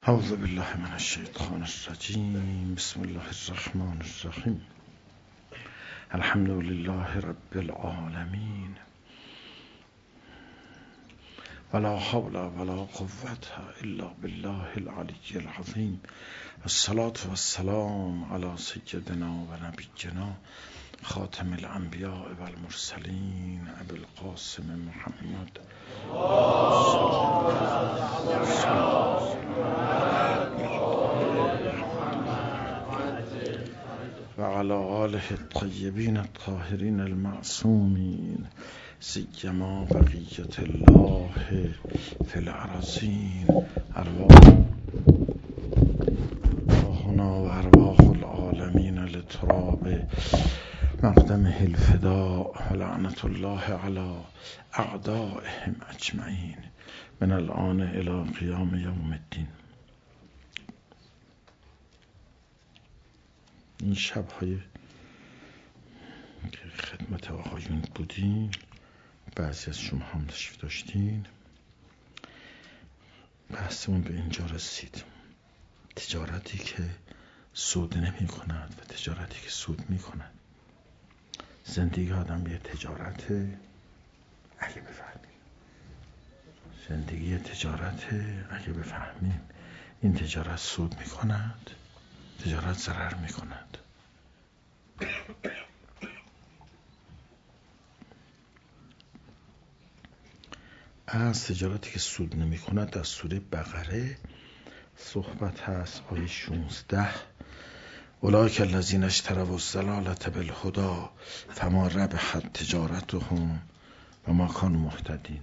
اعوذ بالله من الشیطان الرجیم. بسم الله الرحمن الرحیم. الحمد لله رب العالمین ولا حول ولا قوة الا بالله العلی العظیم. الصلاة والسلام علی سیدنا و نبینا خاتم الانبیاء والمرسلین ابی القاسم محمد و علی آله الطیبین الطاهرین المعصومین سیما بقیة الله فی الارضین. ارواحنا و ارواح العالمین لتراب مقدمه الفداء و لعنت الله علی اعدائهم اجمعین من الآن الی قیام یوم الدین. این شب‌های که خدمت آقایون بودین، بعضی از شما هم تشریف داشتین، بحثمون به اینجا رسید. تجارتی که سود نمی کند و تجارتی که سود می کند. زندگی آدم یه تجارت، اگه بفهمیم زندگی تجارت، اگه بفهمیم این تجارت سود می کند، تجارت ضرر می کند. از تجارتی که سود نمی کند در سوره بقره صحبت هست. آیه 16: اولئک الذین اشتروا الضلالة بالهدی فما ربحت تجارتهم و ما کانوا مهتدین.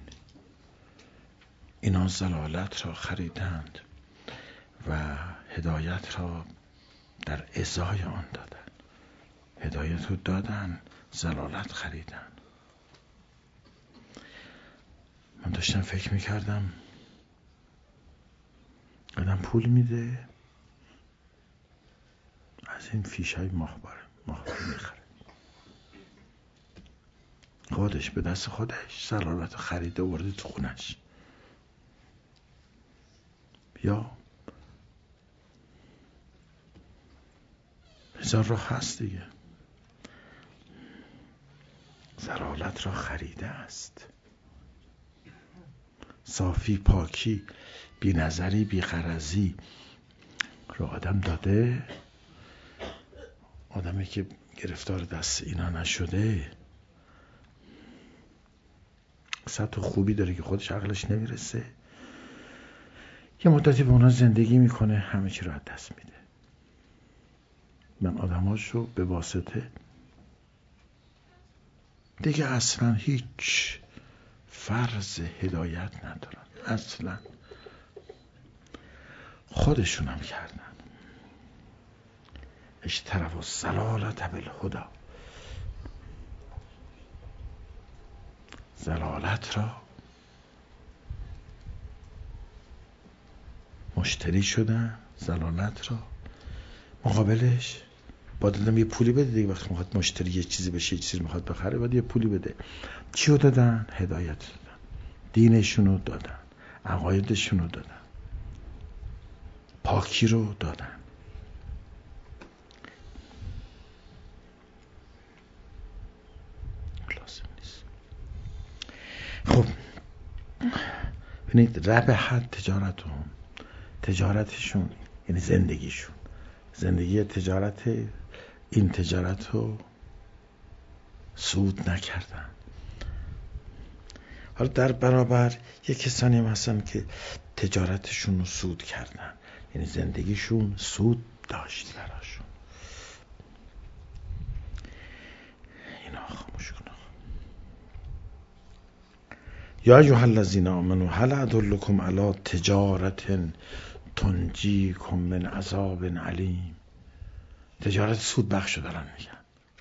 اینا ضلالت را خریدند و هدایت را در ازای آن دادن. هدایت رو دادن، ضلالت خریدن. من داشتم فکر میکردم آدم پول میده، از این فیشای ماهواره میخره، خودش به دست خودش ضلالت خریده ورده تو خونش. یا هزار راه هست دیگه. ضلالت را خریده است. صافی، پاکی، بی نظری، بی غرضی را آدم داده. آدمی که گرفتار دست اینا نشده سطح خوبی داره که خودش عقلش نمیرسه، یه مدتی به اونا زندگی میکنه، همه چی را از دست میده. من آدماشو به واسطه دیگه اصلا هیچ فرض هدایت ندارن، اصلا خودشونم کردن. اشتروا الضلالة بالهدی، ضلالت را مشتری شدن. ضلالت را مقابلش باید دادم یه پولی بده دیگه. وقتی میخواد مشتری یه چیزی بشه، یه چیزی میخواد بخره، باید یه پولی بده. چی رو دادن؟ هدایت دادن، دینشون رو دادن، عقایدشون رو دادن، پاکی رو دادن. لازم نیست. خب ببینید، ربحت تجارتشون یعنی زندگیشون، زندگی تجارت، این تجارت رو سود نکردن. حالا در برابر یک کسانی هم هستن که تجارتشون رو سود کردن، یعنی زندگیشون سود داشت براشون. اینا خاموش کنه. یا ایها الذین آمنوا هل ادلکم علی تجارة تنجیکم من عذاب علیم. تجارت سود بخش دارن میگن.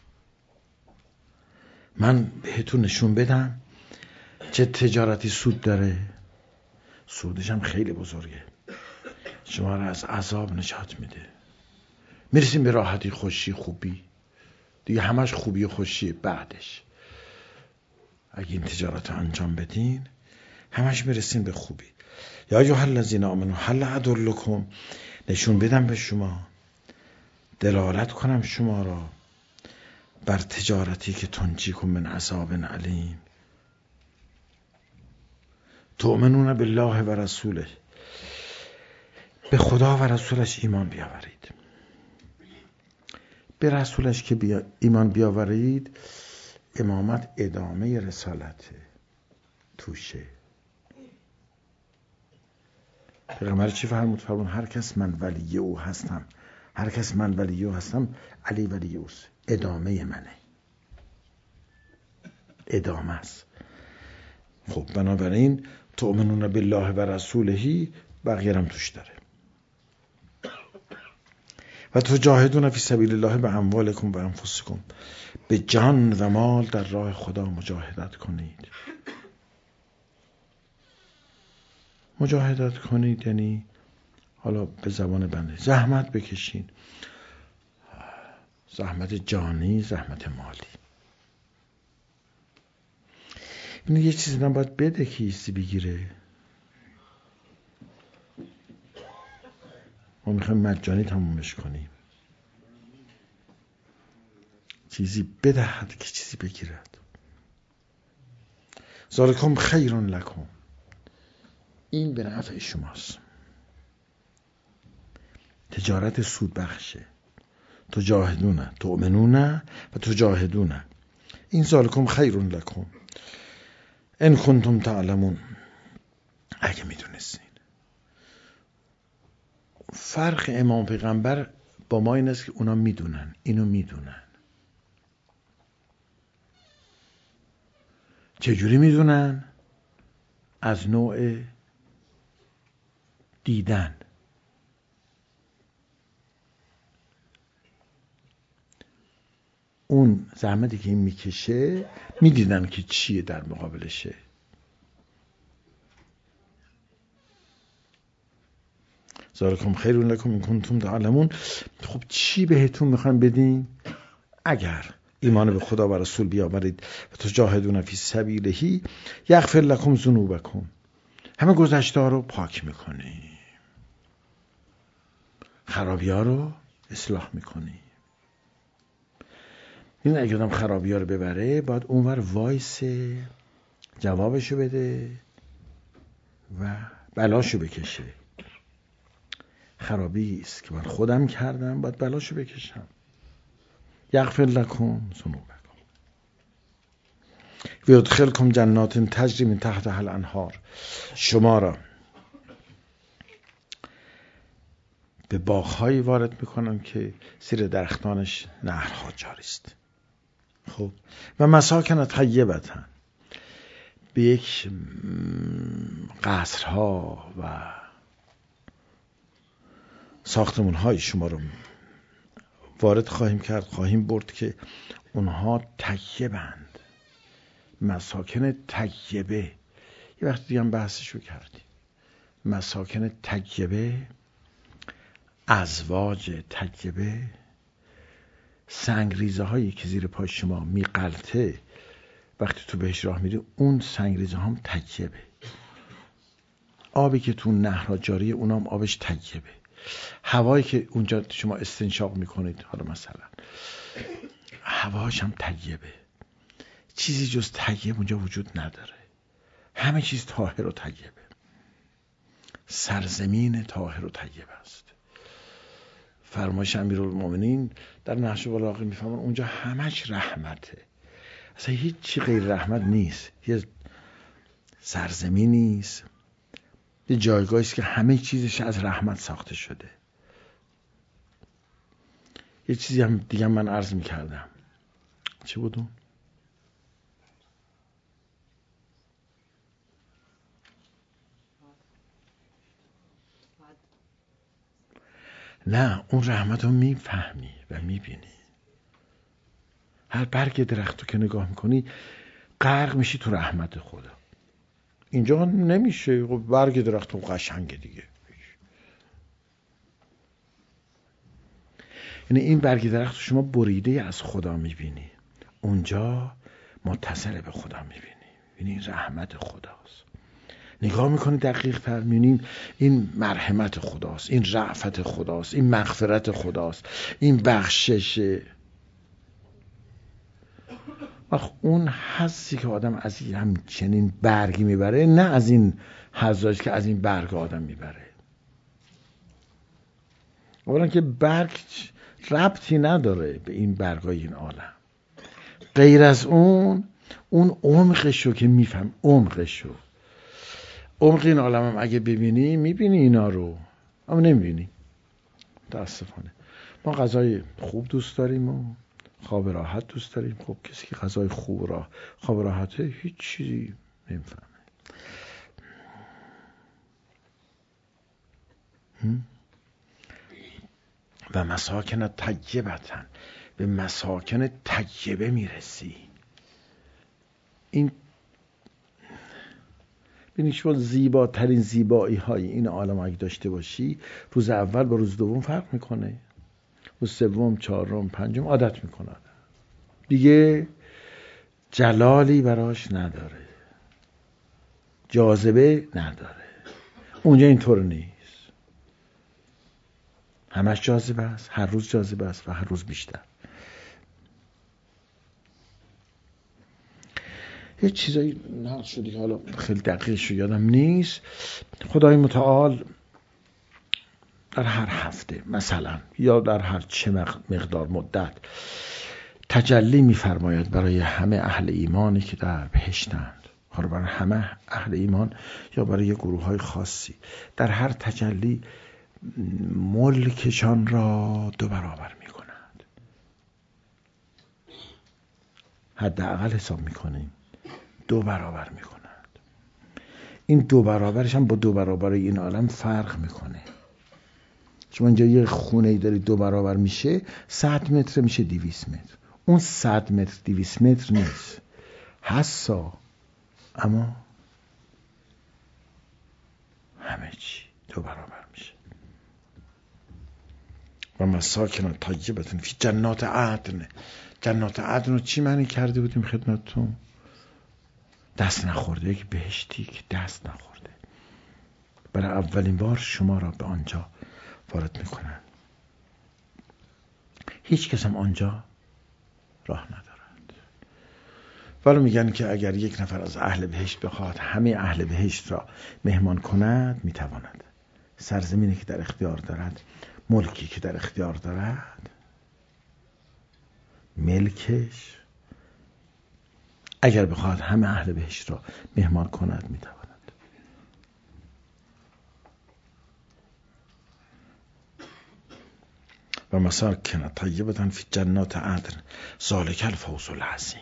من بهتون نشون بدم چه تجارتی سود داره. سودش هم خیلی بزرگه، شما را از عذاب نجات میده. میرسیم به راحتی، خوشی، خوبی دیگه. همش خوبی و خوشی. بعدش اگه این تجارت رو انجام بدین همش میرسیم به خوبی. یا ایها الذین آمنوا هل ادلکم، نشون بدم به شما، دلالت کنم شما را بر تجارتی که تنجیکم من عذاب علیم. تؤمنون بالله و رسوله، به خدا و رسولش ایمان بیاورید. به رسولش که ایمان بیاورید، امامت ادامه رسالت توشه. پیغمبر چی فرمود؟ فرمود هر کس من ولی او هستم، هر کس من ولی او هستم، علی ولی اوست. ادامه منه، ادامه است. خب بنابراین تؤمنون بالله و رسوله بقیه هم توش داره. و تجاهدون فی سبیل الله به اموالکم و انفسکم، به جان و مال در راه خدا مجاهدت کنید. مجاهدت کنید یعنی حالا به زبان بنده زحمت بکشین، زحمت جانی، زحمت مالی. این یه چیزی هم باید بده که ایستی بگیره. ما میخوایم مجانی تمومش کنیم. چیزی بدهد که چیزی بگیرد. ذالکم خیر لکم، این به نفع شماست. تجارت سود بخشه. تجاهدون، تؤمنون و تجاهدون، این ذالکم خیر لکم ان کنتم تعلمون، اگه میدونستین. فرق امام پیغمبر با ما این است که اونا میدونن، اینو میدونن. چجوری میدونن؟ از نوع دیدن. اون زحمتی که این میکشه میدیدن که چیه در مقابلشه. ذالکم خیر لکم ان کنتم تعلمون. خب چی بهتون میخوایم بدیم؟ اگر ایمان به خدا و رسول بیاورید و تجاهدون فی سبیله یغفر لکم ذنوبکم، همه گذشته ها رو پاک میکنی، خرابی ها رو اصلاح میکنی. این اگه آدم خرابی ها رو ببره باید اونور وایسه، جوابشو بده و بلاشو بکشه. خرابی است که من خودم کردم، باید بلاشو بکشم. یغفر لکم ذنوبکم و یدخلکم جنات تجری من تحتها الانهار، شما را به باغ‌هایی وارد میکنم که زیر درختانش نهرها جاری است. خب و مساکن طیبة، به یک قصرها و ساختمان‌های شما رو وارد خواهیم کرد، خواهیم برد که اونها طیبند. مساکن طیبه یه وقت دیگه هم بحثشو کردیم. مساکن طیبه، ازواج طیبه، سنگریزه هایی که زیر پای شما میقلته وقتی تو بهش راه میری، اون سنگریزه هم طیبه. آبی که تو نهر جاری اونام آبش طیبه. هوایی که اونجا شما استنشاق میکنید، حالا مثلا هواش هم طیبه. چیزی جز طیب اونجا وجود نداره. همه چیز طاهر و طیبه. سرزمین طاهر و طیب است. فرمایش امیرالمومنین در نهج البلاغه میفهمن اونجا همش رحمته، اصلا هیچ چی غیر رحمت نیست. یه سرزمینی است، یه جایگاهی است که همه چیزش از رحمت ساخته شده. یه چیزی هم دیگه من عرض میکردم، چی بود اون؟ نه، اون رحمت رو میفهمی و میبینی. هر برگ درخت رو که نگاه میکنی غرق میشی تو رحمت خدا. اینجا نمیشه. خب برگ درخت رو قشنگه دیگه. یعنی این برگ درخت رو شما بریده از خدا میبینی، اونجا متصل به خدا میبینی. یعنی رحمت خداست. نگاه میکنی دقیق تر، میبینیم این مرحمت خداست، این رأفت خداست، این مغفرت خداست، این بخششه. اون حسی که آدم از همچنین برگی میبره، نه از این حزاش که از این برگ آدم میبره. اولا که برگ ربطی نداره به این برگای این عالم، غیر از اون عمقشو که میفهم، عمق این عالم هم اگه ببینی، میبینی اینا رو، اما نمیبینی. متاسفانه ما غذای خوب دوست داریم و خواب راحت دوست داریم. خب کسی که غذای خوب خواب راحته هیچ چیزی نمیفهمه. و مساکن طیبتن، به مساکن طیبه میرسی. این ببینید شما زیباترین زیبایی های این عالم اگه داشته باشی، روز اول با روز دوم فرق میکنه، روز سوم، چهارم، پنجم عادت میکنه، دیگه جلالی براش نداره، جاذبه نداره. اونجا اینطور نیست، همش جاذبه است، هر روز جاذبه است و هر روز بیشتر. یه چیزایی نقل شده که حالا خیلی دقیقش رو یادم نیست. خدای متعال در هر هفته مثلا یا در هر چه مقدار مدت تجلی می‌فرماید برای همه اهل ایمانی که در بهشتند، حالا برای همه اهل ایمان یا برای گروه‌های خاصی، در هر تجلی ملکشان را 2 برابر می‌کند. حداقل حساب می‌کنیم 2 برابر می‌کند. این 2 برابرش هم با 2 برابر این عالم فرق می‌کنه. شما اینجا یه خونه‌ای داری 2 برابر میشه، 100 متر میشه 200 متر. اون 100 متر 200 متر نیست، حسا، اما همه چی 2 برابر میشه. و مساکن طیبة فی جنات عدن. جنات عدن رو چی معنی کرده بودیم خدمتتون؟ دست نخورده، یک بهشتی که دست نخورده، برای اولین بار شما را به آنجا وارد میکنن. هیچ کس هم آنجا راه ندارد. ولی میگن که اگر یک نفر از اهل بهشت بخواد همه اهل بهشت را مهمان کند، میتواند. سرزمینی که در اختیار دارد، ملکی که در اختیار دارد، ملکش اگر بخواد همه اهل بهشت را مهمان کند، میتواند. و مساکن طیبة فی جنات عدن ذلک الفوز العظیم.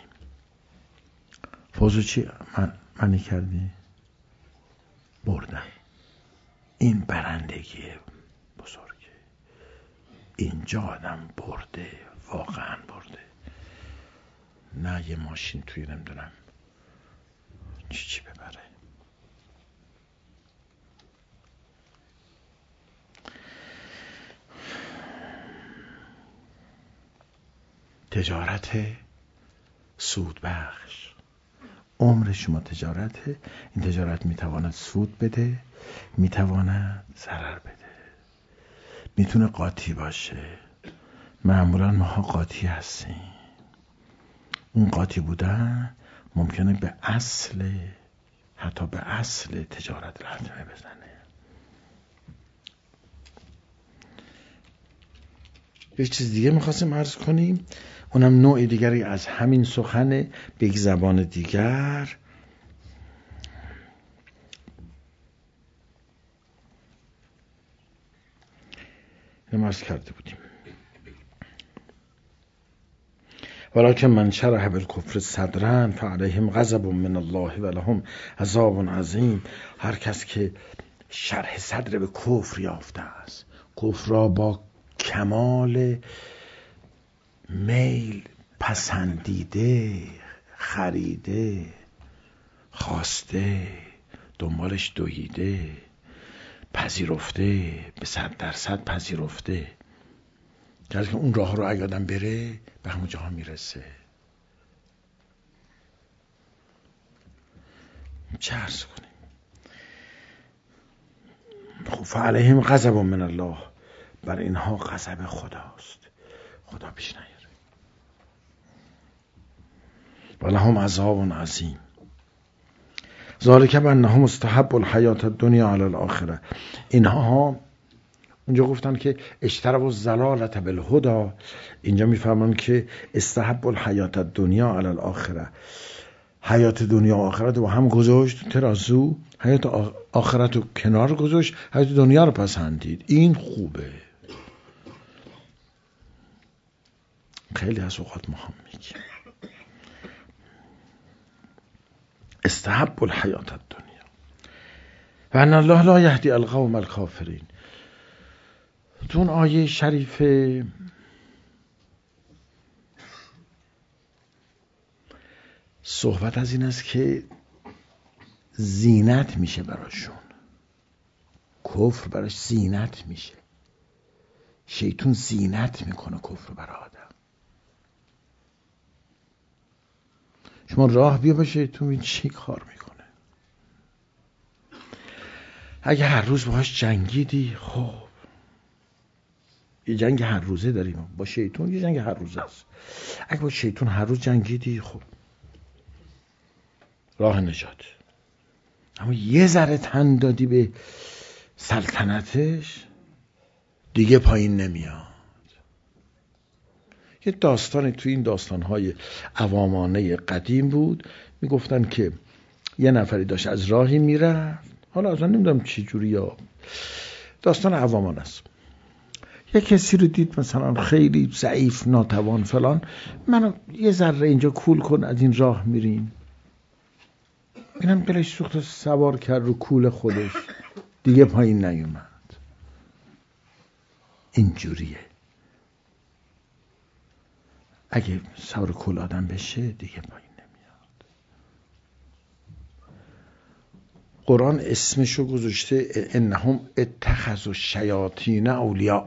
فوزو چی معنی کردی؟ بردن. این برندگی بزرگه. اینجا آدم برده، واقعا برده، نه یه ماشین توی نمیدونم چی ببره. تجارت سود بخش. عمر شما تجارته. این تجارت میتواند سود بده، میتواند ضرر بده، میتونه قاطی باشه. معمولا ماها قاطی هستیم. اون قاطی بودن ممکنه به اصل، حتی به اصل تجارت لطمه بزنه. یه چیز دیگه میخواستیم عرض کنیم، اونم نوع دیگری از همین سخن به یک زبان دیگر. نماز کرده بودیم. ولکن من شرح بالکفر صدرا فعلیهم غضب من الله و لهم عذاب عظیم. هر کس که شرح صدر به کفر یافته است، کفر را با کمال میل پسندیده، خریده، خواسته، دنبالش دویده، پذیرفته، به 100% پذیرفته، که اون راه رو اگه آدم بره به همون جاها میرسه. چه عرض کنیم؟ خب فعلیهم غضب من الله، بر اینها غضب خداست، خدا پیش نیاره. ولهم عذاب عظیم ذالک بانهم مستحب الحیات الدنیا علی الاخره. اینها اونجا گفتن که اشتروا الضلالة بالهدى، اینجا میفهمن که استحب الحیات الدنیا علی الاخره، حیات دنیا و آخرت رو هم گذاشت ترازو، حیات آخرت رو کنار گذاشت، حیات دنیا رو پسندید. این خوبه. خیلی از اوقات ما هم میگیم استحب الحیات الدنیا و ان الله لا یهدی القوم الکافرین. تو اون آیه شریفه صحبت از این است که زینت میشه براشون، کفر براش زینت میشه. شیطان زینت میکنه کفر برای آدم. شما راه بیا به شیطان این چی کار میکنه. اگه هر روز باهاش جنگیدی، خب یه جنگ هر روزه داریم با شیطان، یه جنگ هر روزه است. اگه با شیطان هر روز جنگیدی، خب راه نجات. اما یه ذره تن دادی به سلطنتش، دیگه پایین نمیاد. یه داستانی تو این داستانهای عوامانه قدیم بود، میگفتن که یه نفری داشت از راهی میرفت، حالا اصلا نمیدونم چی جوری، یا داستان عوامان است. یه کسی رو دید مثلا خیلی ضعیف ناتوان فلان، منو یه ذره اینجا کول کن، از این راه میریم. اینم دلش سوخت، سوار کرد رو کول خودش، دیگه پایین نیومد. اینجوریه. اگه سوار کول آدم بشه دیگه پایین نمیاد. قرآن اسمشو گذاشته انهم اتخذوا الشیاطین اولیاء.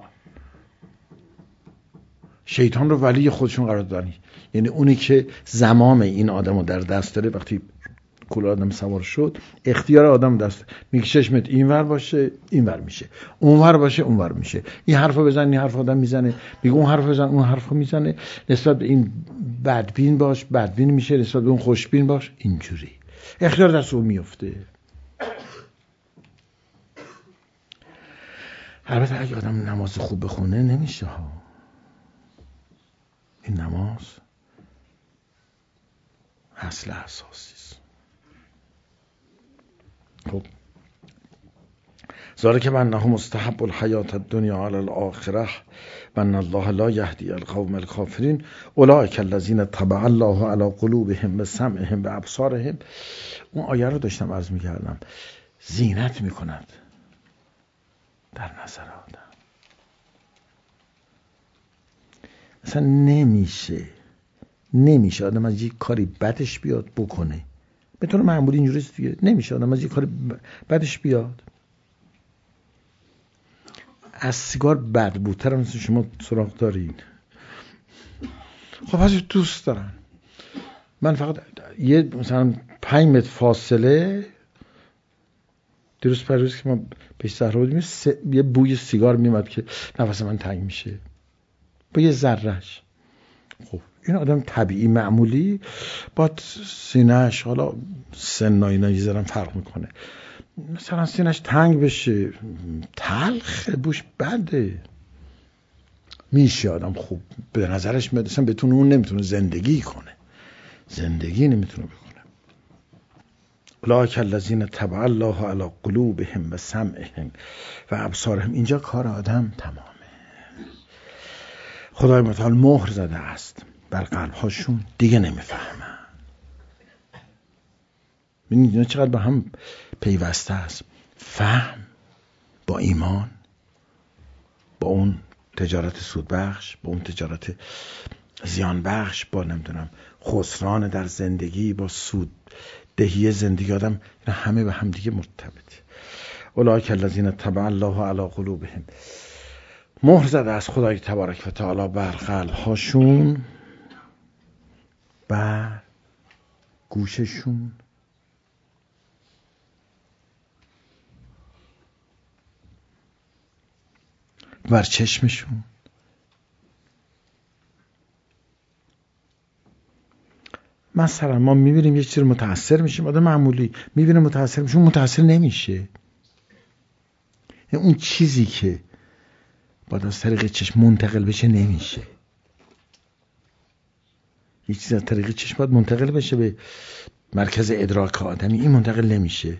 شیطان رو ولی خودشون قرار دادن. یعنی اونی که زمام این آدمو در دست داره، وقتی کول آدم سوار شد اختیار آدم دست، میگه چشمت اینور باشه اینور میشه، اونور باشه اونور میشه، این حرفو بزن این حرف آدم میزنه، میگه اون حرفو بزن اون حرفو میزنه، نسبت به این بدبین باش بدبین میشه، نسبت به اون خوشبین باش. اینجوری اختیار دست اون میفته. البته اگه آدم نماز خوب بخونه نمیشه ها. این نماز اصل اساسی است. خب ذالک بانه مستحب الحیات الدنیا علی الاخره و ان الله لا یهدی القوم الکافرین اولئک الذین طبع الله علی قلوبهم بسمعهم بابصارهم. اون آیه رو داشتم عرض می‌کردم. زینت می‌کند در نظر آدم. اصلا نمیشه آدم از یک کاری بدش بیاد بکنه. به طور معمولی اینجوری است دیگه. نمیشه آدم از یک کاری بدش بیاد. از سیگار بدبوتر هم مثل شما سراغ دارین. خب از دوست دارن. من فقط یه مثلا 5 متر فاصله دیروز پرویز که ما پیش صحرا بودیم یه بوی سیگار میومد که نفس من تنگ میشه با یه ذرهش. خب این آدم طبیعی معمولی با سینه‌اش، حالا سن و اینا یه ذره فرق میکنه، مثلا سینه‌اش تنگ بشه، تلخه، بوش بده، میشه آدم خوب به نظرش میاد اصلا بتونه اون نمیتونه زندگی کنه، زندگی نمیتونه بکنه. اولئک الذین طبع الله علی قلوبهم و سمعهم و ابصارهم. اینجا کار آدم تمامه. خدای متعال مهر زده است بر قلب‌هاشون، دیگه نمیفهمن. ببینید اینا چقدر با هم پیوسته است. فهم با ایمان، با اون تجارت سودبخش، با اون تجارت زیانبخش، با نمیدونم خسران در زندگی، با سود دهی زندگی آدم، اینا همه به هم دیگه مرتبطه. اولئک الذین طبع الله علی قلوبهم. مهر زده از خدای تبارک و تعالی بر قلب‌هاشون، بر گوششون، بر چشمشون. مثلا ما میبینیم یه چیزی رو متاثر میشیم، آدم معمولی میبینه متاثر میشه، اون متاثر نمیشه. اون چیزی که باید از طریق چشم منتقل بشه نمیشه. یه چیز از طریق چشم باید منتقل بشه به مرکز ادراک آدمی، این منتقل نمیشه.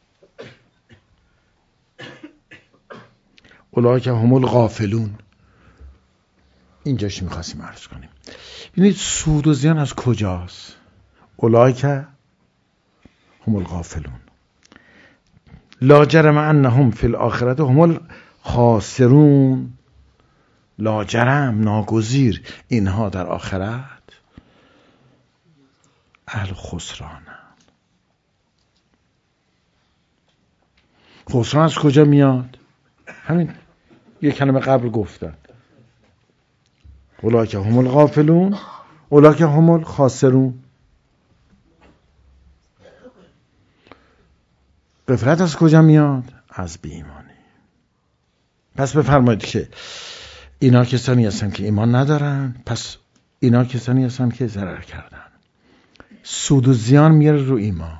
اولئک هم الغافلون، اینجاش میخواستیم عرض کنیم. ببینید سود و زیان از کجاست؟ اولئک هم الغافلون لا جرم انهم فی الاخرة هم الخاسرون. لا جرم، ناگزیر، اینها در آخرت اهل خسرانند. خسران از کجا میاد؟ همین یک کلمه قبل گفتن، اولئک هم الغافلون اولئک هم الخاسرون. غفلت از کجا میاد؟ از بی‌ایمانی. پس بفرمایید که اینا کسانی هستن که ایمان ندارن، پس اینا کسانی هستن که ضرر کردن. سود و زیان میاره رو ایمان.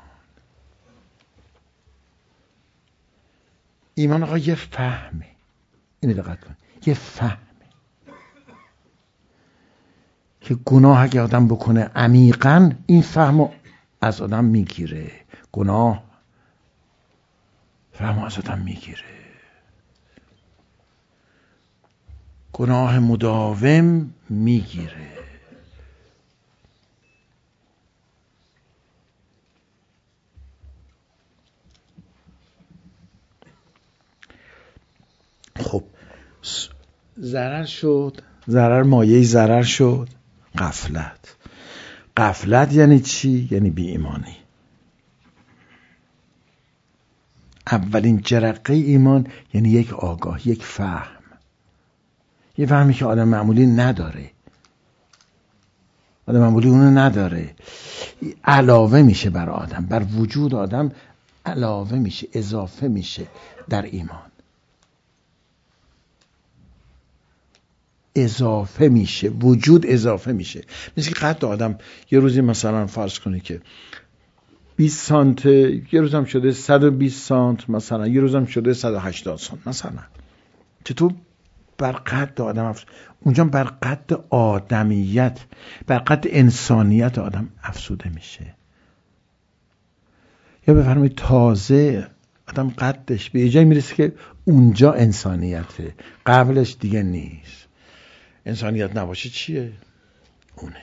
ایمان آقا یه فهمه، اینو دقت کن، یه فهمه که گناه اگه آدم بکنه عمیقاً این فهمو از آدم میگیره. گناه فهمو از آدم میگیره. گناه مداوم میگیره. خب ضرر شد، ضرر مایه ضرر شد غفلت. غفلت یعنی چی؟ یعنی بی ایمانی. اولین جرقه ایمان یعنی یک آگاه، یک فهم، یه فهمی که آدم معمولی نداره. آدم معمولی اونو نداره. علاوه میشه بر آدم، بر وجود آدم علاوه میشه، اضافه میشه در ایمان. اضافه میشه، وجود اضافه میشه. مثل که قد آدم یه روزی مثلا فرض کنی که 20 سانت، یه روزم شده 120 سانت مثلا، یه روزم شده 180 سانت مثلا. چطور بر قد آدم اونجا بر قد آدمیت، بر قد انسانیت آدم افزوده میشه. یا بفرمایید تازه آدم قدش به جایی میرسه که اونجا انسانیته، قبلش دیگه نیست. انسانیت نباشه چیه؟ اونه.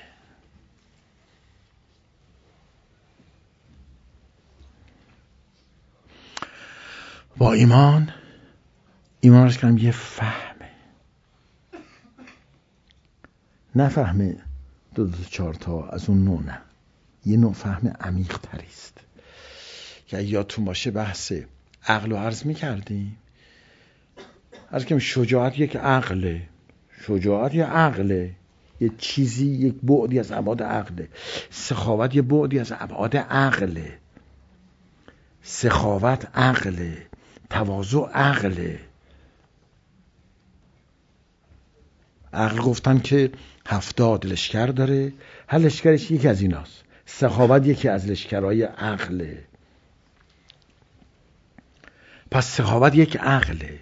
با ایمان رش کنم یه فهمه، نه فهمه دو چهار تا از اون نوع، نه، یه نوع فهم عمیق تریست که یادتون باشه بحث عقل رو عرض میکردیم. عرض کنیم شجاعت یک عقله، شجاعت یه عقله، یه چیزی، یک بعدی از ابعاد عقله. سخاوت یه بعدی از ابعاد عقله. سخاوت عقله، تواضع عقله. عقل گفتن که 70 لشکر داره، هر لشکرش یکی از ایناست. سخاوت یکی از لشکرهای عقله. پس سخاوت یک عقله،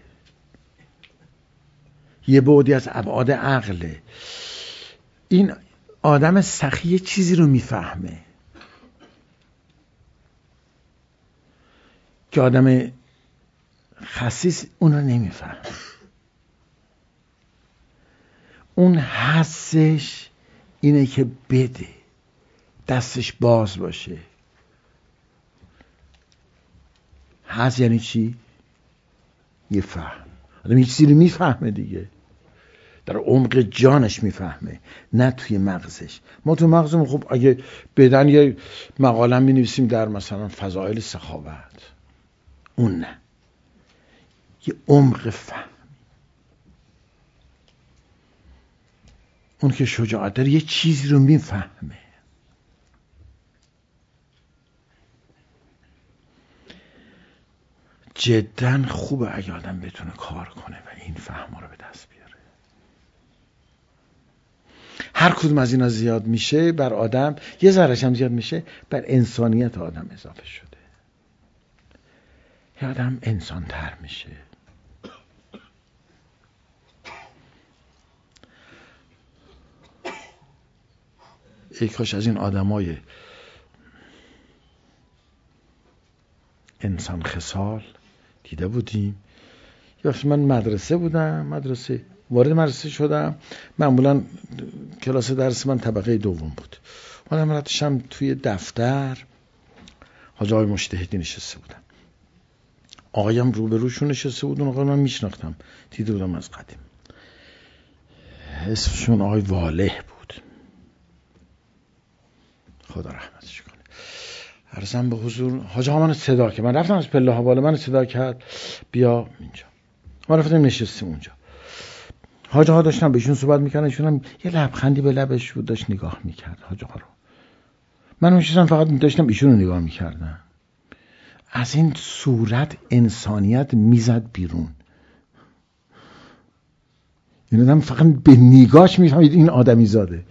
یه بعدی از ابعاد عقله. این آدم سخی چیزی رو میفهمه که آدم خسیس اون رو نمیفهمه. اون حسش اینه که بده، دستش باز باشه. حس یعنی چی؟ یه فهم. آدم یه چیزی رو میفهمه دیگه، در عمق جانش میفهمه، نه توی مغزش. ما تو مغزمون خب اگه بدن یه مقاله می نویسیم در مثلا فضائل سخاوت، اون نه، یه عمق فهم. اون که شجاعت داره یه چیزی رو میفهمه. جدا خوبه اگه آدم بتونه کار کنه و این فهم رو به دست بیاره. هر کدوم از اینا زیاد میشه بر آدم، یه ذره‌ش هم زیاد میشه بر انسانیت آدم اضافه شده. یه آدم انسان تر میشه. ای کاش از این آدمای انسان خصال دیده بودیم. یه وقت من مدرسه بودم، وارد مدرسه شدم، معمولا کلاس درس من طبقه دوم بود. من رفتم توی دفتر، حاج آقای مجتهدی نشسته بودن. آقایم روبروشون نشسته بود. اون آقا من میشناختم، دیده بودم از قدیم. اسمشون آقای واله بود، خدا رحمتش کنه. عرضم به حضور، حاج آقا منو صدا کرد. من رفتم از پله ها بالا، منو صدا کرد بیا اینجا. ما رفتیم نشستیم اونجا. حاج آقا داشتم بهشون صحبت میکردن، ایشون هم یه لبخندی به لبش بود، داشت نگاه میکرد حاج آقا رو. من نشستم فقط داشتم ایشون رو نگاه میکردم. از این صورت انسانیت میزد بیرون. این آدم فقط به نگاهش میفهمید این آدمی زاده.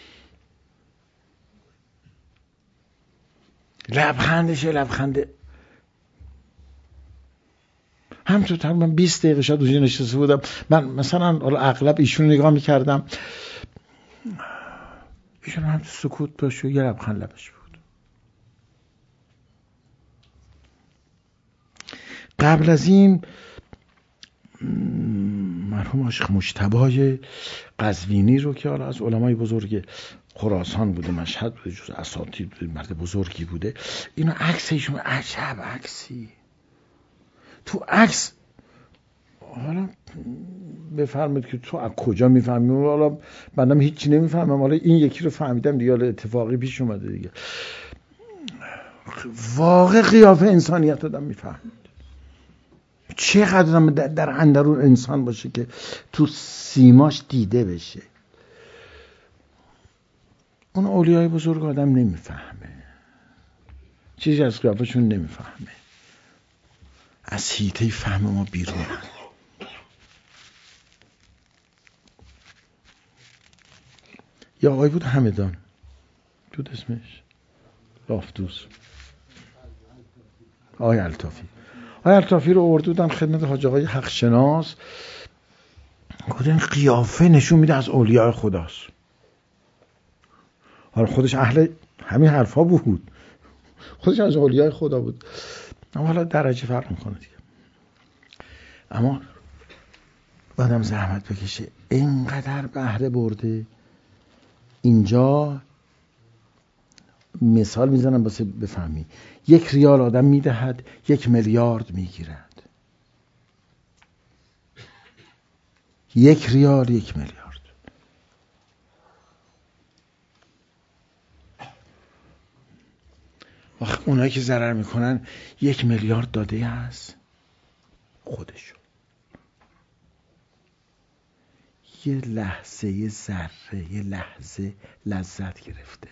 لبخندش لبخنده. همطور تقریبا 20 دقیقه شاید اونجا نشسته بودم. من مثلا اغلب ایشون نگاه میکردم، ایشون هم سکوت داشت و یه لبخند لبش بود. قبل از این مرحوم عاشق مجتبی قزوینی رو که حالا از علمای بزرگ خراسان بوده، مشهد بوده، جز اساطیر بوده، مرد بزرگی بوده. اینو عکس ایشون عجب عکسی. تو عکس حالا بفرمایید که تو از کجا میفهمیم؟ حالا بنده هیچی نمیفهمم، حالا این یکی رو فهمیدم دیگه، حالا اتفاقی پیش اومده دیگه. واقع قیافه انسانیت آدم میفهمید. چقدر آدم در اندرون انسان باشه که تو سیماش دیده بشه. اون اولیای بزرگ آدم نمیفهمه، چیزی از قیافشون نمیفهمه، از حیطه فهم ما بیرون. یا آقای بود همدان بود اسمش، لافتوس، آقای الطافی رو آورده بودن خدمت حاج آقای حق شناس. این قیافه نشون میده از اولیاء خداست. حالا خودش اهل همین حرفا بود، خودش از اولیاء خدا بود، اما حالا درجه فرق میکنه دیگه. اما آدم زحمت بکشه، اینقدر بهره برده. اینجا مثال میزنم واسه بفهمی. 1 ریال آدم میدهد 1 میلیارد میگیرد. 1 ریال 1 میلیارد. اونایی که ضرر میکنن 1 میلیارد داده است خودشون. یه لحظه، یه ذره، یه لحظه لذت گرفته،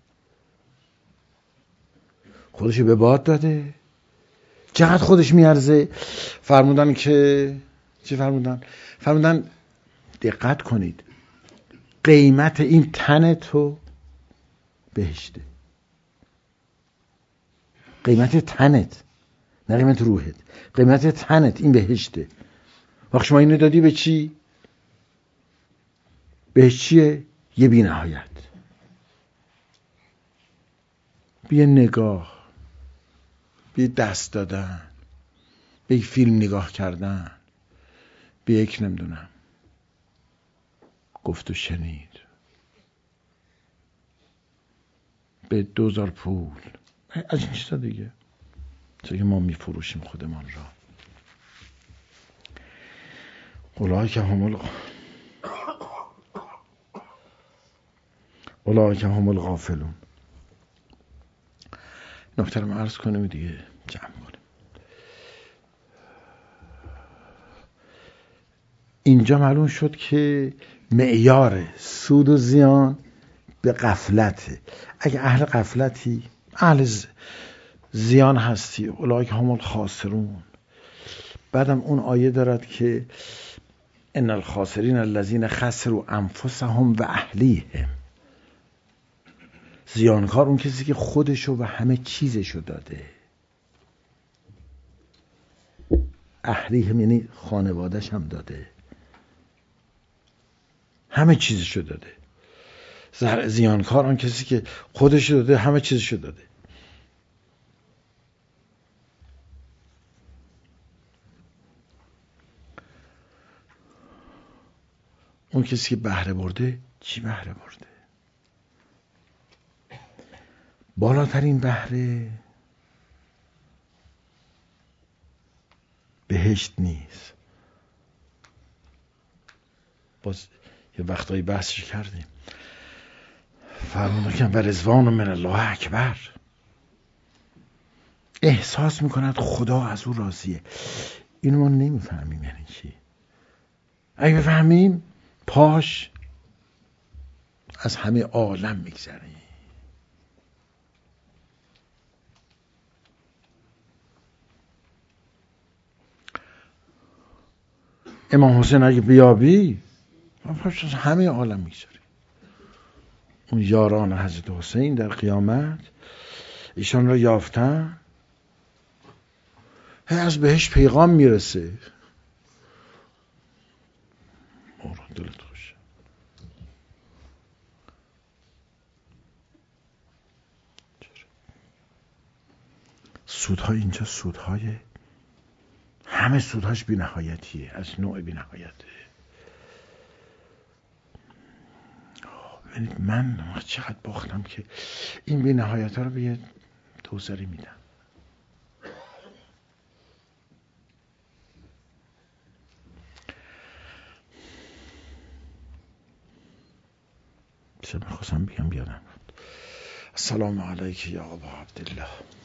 خودشو به باد داده. چقدر خودش میارزه؟ فرمودن که چی فرمودن؟ فرمودن دقت کنید، قیمت این تن تو بهشته. قیمت تنت، نه قیمت روحت، قیمت تنت این بهشته. وقت شما اینو دادی به چی؟ بهش چیه؟ یه بی نهایت. یه نگاه، به دست دادن، به یک فیلم نگاه کردن، به یک نمیدونم گفت و شنید، به 2000 پول، از این چیزا دیگه، چون که ما میفروشیم خودمان را. اولئک هم الغافلون. نکته رو عرض کنیم دیگه جمع کنیم. اینجا معلوم شد که معیار سود و زیان به غفلته. اگه اهل غفلتی، اهل زیان هستی، اولئک هم الخاسرون، بعدم اون آیه دارد که ان الخاسرین الذین خسروا انفسهم و اهلیهم. زیانکار اون کسی که خودشو و همه چیزشو داده. اهلیهم یعنی خانواده‌ش هم داده، همه چیزشو داده. زیانکار اون کسی که خودشو داده، همه چیزشو داده. اون کسی که بهره برده، چی بهره برده؟ بالاترین بهره بهشت نیست. باز یه وقتایی بحثش کردیم، فرمودن که و رضوان من الله اکبر. احساس میکند خدا از او راضیه. اینو ما نمیفهمیم یعنی چی. اگه بفهمیم پاش از همه عالم میگذره. امام حسین اگه بیابی پاش از همه عالم میگذره. اون یاران حضرت حسین در قیامت ایشان را یافتن، از بهش پیغام میرسه. دلت خوشه. سودهای اینجا سودهای همه سودهاش بی نهایتیه، از نوع بی نهایته. ببینید من چقدر باختم که این بی نهایت ها رو به یه توزری میدم. چه میخواستم بگم بیادم. السلام علیک یا ابا عبدالله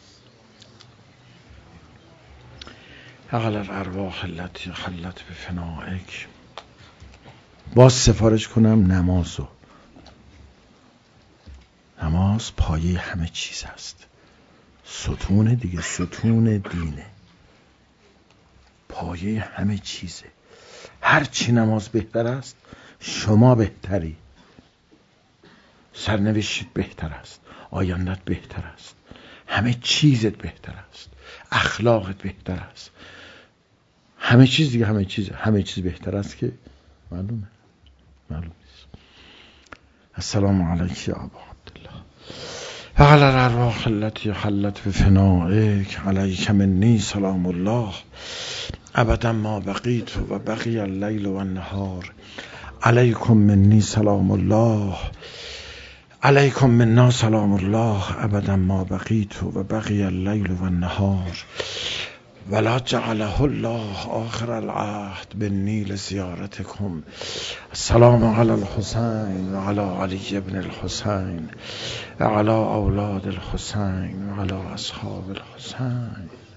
اقل الارواح التي خلت بفنائک. باز سفارش کنم نمازو. نماز پایه همه چیز است. ستون دیگه، ستون دینه، پایه همه چیزه. هرچی نماز بهتر است شما بهتری، سرنوشتت بهتر است، آیندت بهتر است، همه چیزت بهتر است، اخلاقت بهتر است، همه چیز دیگه. همه چیز بهتر است که معلوم نیست. السلام علیک یا ابا عبدالله وعلى الارواح التي حلت بفنائک. علیک منی سلام الله ابدا ما بقیت و بقی اللیل و النهار. علیکم منی سلام الله علیکم منا سلام الله ابدا ما بقیت و بقی اللیل و النهار. ولا جعله الله آخر العهد بالنیل زیارتکم. السلام علی الحسین و علی علی ابن الحسین و علی اولاد الحسین و علی اصحاب الحسین.